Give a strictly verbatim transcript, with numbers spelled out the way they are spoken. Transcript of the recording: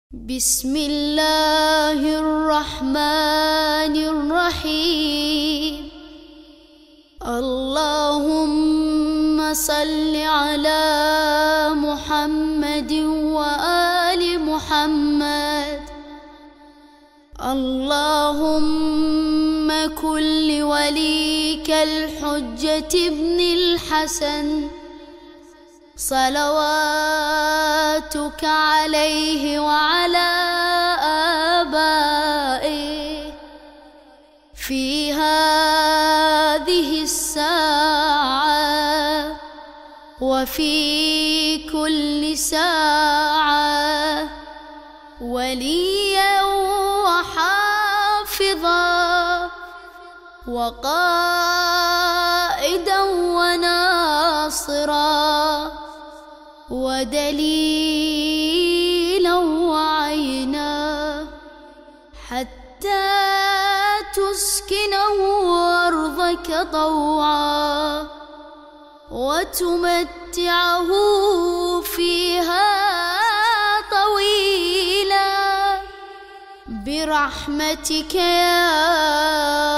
بسم الله الرحمن الرحيم. اللهم صل على محمد وآل محمد. اللهم كن لوليك الحجة ابن الحسن صلواتك عليه وعلى آبائه في هذه الساعة وفي كل ساعة وليا وحافظا وقائدا وناصرا ودليلا وعينا حتى تسكنه أرضك طوعا وتمتعه فيها طويلا برحمتك يا